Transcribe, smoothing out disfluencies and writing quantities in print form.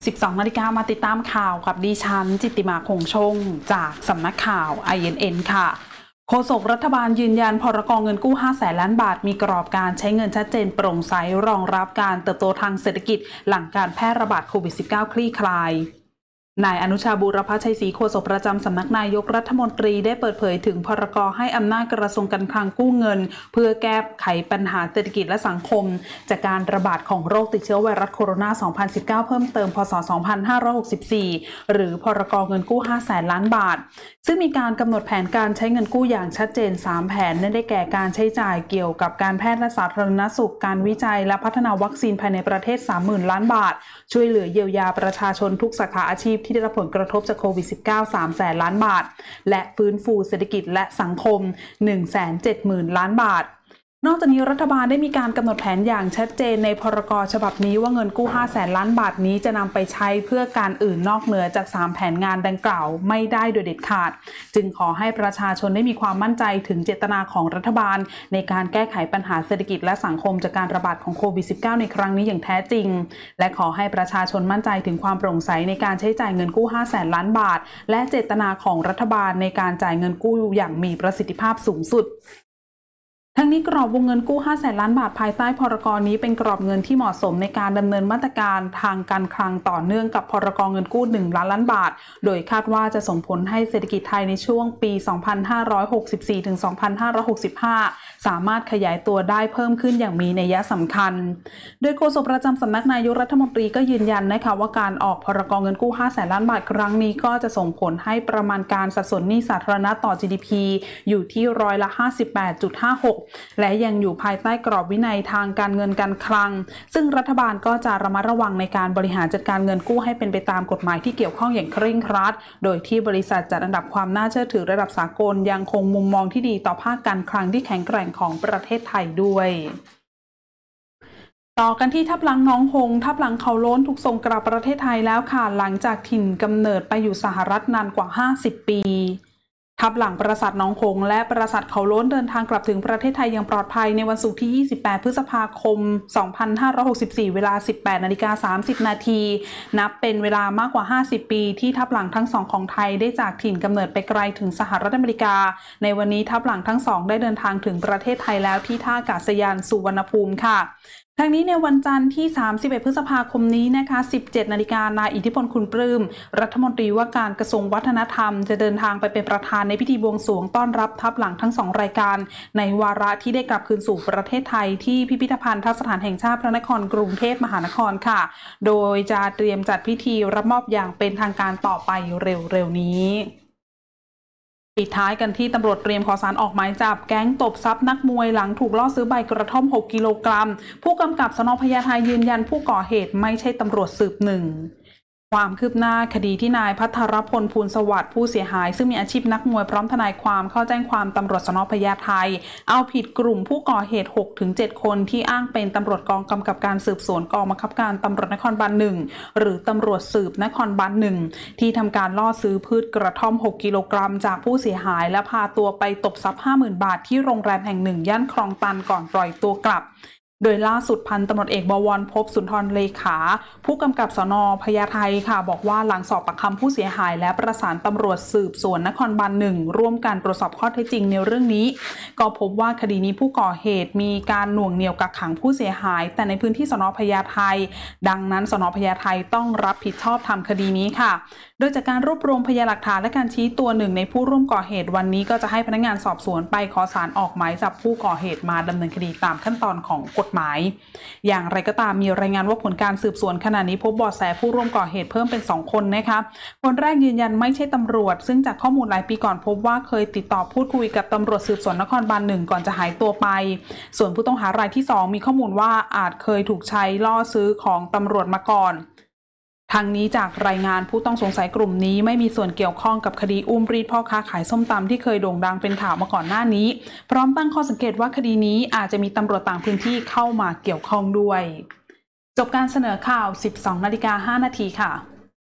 12 นาฬิกามาติดตามข่าวกับดิฉันจิตติมาคงชงจากสำนักข่าว INN ค่ะโฆษกรัฐบาลยืนยันพรก.เงินกู้ 500,000 ล้านบาทมีกรอบการใช้เงินชัดเจนโปร่งใสรองรับการเติบโตทางเศรษฐกิจหลังการแพร่ระบาดโควิด -19 คลี่คลายนายอนุชาบูรพชัยศรีโฆษกประจำสำนักนายกรัฐมนตรีได้เปิดเผยถึงพรก.ให้อำนาจกระทรวงการคลังกู้เงินเพื่อแก้ไขปัญหาเศรษฐกิจและสังคมจากการระบาดของโรคติดเชื้อไวรัสโคโรนา 2019 เพิ่มเติมพศ 2564 หรือพรก.เงินกู้ 500,000 ล้านบาทซึ่งมีการกำหนดแผนการใช้เงินกู้อย่างชัดเจน 3 แผนนั่นได้แก่การใช้จ่ายเกี่ยวกับการแพทย์และสาธารณสุขการวิจัยและพัฒนาวัคซีนภายในประเทศ 30,000 ล้านบาทช่วยเหลือเยียวยาประชาชนทุกสาขาอาชีพที่ได้รับผลกระทบจากโควิด -19 300,000 ล้านบาทและฟื้นฟูเศรษฐกิจและสังคม 170,000 ล้านบาทนอกจากนี้รัฐบาลได้มีการกำหนดแผนอย่างชัดเจนในพรก.ฉบับนี้ว่าเงินกู้ 500,000 ล้านบาทนี้จะนำไปใช้เพื่อการอื่นนอกเหนือจาก 3 แผนงานดังกล่าวไม่ได้โดยเด็ดขาดจึงขอให้ประชาชนได้มีความมั่นใจถึงเจตนาของรัฐบาลในการแก้ไขปัญหาเศรษฐกิจและสังคมจากการระบาดของโควิด -19 ในครั้งนี้อย่างแท้จริงและขอให้ประชาชนมั่นใจถึงความโปร่งใสในการใช้จ่ายเงินกู้ 500,000 ล้านบาทและเจตนาของรัฐบาลในการจ่ายเงินกู้อย่างมีประสิทธิภาพสูงสุดทั้งนี้กรอบวงเงินกู้ 500,000 ล้านบาทภายใต้พรก.นี้เป็นกรอบเงินที่เหมาะสมในการดำเนินมาตรการทางการคลังต่อเนื่องกับพรก.เงินกู้ 1 ล้านล้านบาทโดยคาดว่าจะส่งผลให้เศรษฐกิจไทยในช่วงปี 2564 ถึง 2565 สามารถขยายตัวได้เพิ่มขึ้นอย่างมีนัยสำคัญโดยโฆษกประจำสำนักนายกรัฐมนตรีก็ยืนยันนะคะว่าการออกพรก.เงินกู้ 500,000 ล้านบาทครั้งนี้ก็จะส่งผลให้ประมาณการสัดส่วนหนี้สาธารณะต่อ GDP อยู่ที่ร้อยละ 58.56และยังอยู่ภายใต้กรอบวินัยทางการเงินการคลังซึ่งรัฐบาลก็จะระมัดระวังในการบริหารจัดการเงินกู้ให้เป็นไปตามกฎหมายที่เกี่ยวข้องอย่างเคร่งครัดโดยที่บริษัทจัดอันดับความน่าเชื่อถือระดับสากลยังคงมุมมองที่ดีต่อภาคการคลังที่แข็งแกร่งของประเทศไทยด้วยต่อกันที่ทับหลังน้องหงทับหลังเขาโล้นถูกส่งกลับประเทศไทยแล้วค่ะหลังจากถิ่นกำเนิดไปอยู่สหรัฐนานกว่า 50 ปีทับหลังปราสาทน้องหงและปราสาทเขาโล้นเดินทางกลับถึงประเทศไทยอย่างปลอดภัยในวันศุกร์ที่ 28 พฤษภาคม 2564 เวลา 18:30 นาทีนับเป็นเวลามากกว่า 50 ปีที่ทับหลังทั้งสองของไทยได้จากถิ่นกำเนิดไปไกลถึงสหรัฐอเมริกาในวันนี้ทับหลังทั้งสองได้เดินทางถึงประเทศไทยแล้วที่ท่าอากาศยานสุวรรณภูมิค่ะทั้งนี้ในวันจันทร์ที่ 31 พฤษภาคมนี้นะคะ 17 นาฬิกานายอิทธิพลคุณปลื้มรัฐมนตรีว่าการกระทรวงวัฒนธรรมจะเดินทางไปเป็นประธานในพิธีบวงสรวงต้อนรับทัพหลังทั้งสองรายการในวาระที่ได้กลับคืนสู่ประเทศไทยที่พิพิธภัณฑสถานแห่งชาติพระนครกรุงเทพมหานครค่ะโดยจะเตรียมจัดพิธีรับมอบอย่างเป็นทางการต่อไปเร็วๆนี้ปิดท้ายกันที่ตำรวจเตรียมขอศาลออกหมายจับแก๊งตบทรัพย์นักมวยหลังถูกล่อซื้อใบกระท่อม 6 กิโลกรัมผู้กำกับสน.พญาไทยืนยันผู้ก่อเหตุไม่ใช่ตำรวจสืบหนึ่งความคืบหน้าคดีที่นายพัทรพลภูลสวัสดิ์ผู้เสียหายซึ่งมีอาชีพนักมวยพร้อมทนายความเข้าแจ้งความตำรวจสน.พญาไทเอาผิดกลุ่มผู้ก่อเหตุ 6-7 คนที่อ้างเป็นตำรวจกองกำกับการสืบสวนกองบังคับการตำรวจนครบาล 1หรือตำรวจสืบนครบาล 1ที่ทำการล่อซื้อพืชกระท่อม 6 กิโลกรัมจากผู้เสียหายและพาตัวไปตบทรัพย์ 50,000 บาทที่โรงแรมแห่งหนึ่งย่านคลองตันก่อนปล่อยตัวกลับโดยล่าสุดพันตำรวจเอกบวรภพสุนทรเลขาผู้กำกับสน.พญาไทค่ะบอกว่าหลังสอบปากคำผู้เสียหายและประสานตำรวจสืบสวนนครบาล 1ร่วมกันตรวจสอบข้อเท็จจริงในเรื่องนี้ก็พบว่าคดีนี้ผู้ก่อเหตุมีการหน่วงเหนี่ยวกักขังผู้เสียหายแต่ในพื้นที่สน.พญาไทดังนั้นสน.พญาไทต้องรับผิดชอบทำคดีนี้ค่ะโดยจากการรวบรวมพยานหลักฐานและการชี้ตัวหนึ่งในผู้ร่วมก่อเหตุวันนี้ก็จะให้พนักงานสอบสวนไปขอศาลออกหมายจับผู้ก่อเหตุมาดำเนินคดีตามขั้นตอนของกฎหมายอย่างไรก็ตามมีรายงานว่าผลการสืบสวนขณะนี้พบเบาะแสผู้ร่วมก่อเหตุเพิ่มเป็น2 คนนะคะคนแรกยืนยันไม่ใช่ตำรวจซึ่งจากข้อมูลหลายปีก่อนพบว่าเคยติดต่อพูดคุยกับตำรวจสืบสวนนครบาล 1ก่อนจะหายตัวไปส่วนผู้ต้องหารายที่2มีข้อมูลว่าอาจเคยถูกใช้ล่อซื้อของตำรวจมาก่อนทางนี้จากรายงานผู้ต้องสงสัยกลุ่มนี้ไม่มีส่วนเกี่ยวข้องกับคดีอุ้มรีดพ่อค้าขายส้มตำที่เคยโด่งดังเป็นข่าวมาก่อนหน้านี้พร้อมตั้งข้อสังเกตว่าคดีนี้อาจจะมีตำรวจต่างพื้นที่เข้ามาเกี่ยวข้องด้วยจบการเสนอข่าว 12:05 นาทีค่ะ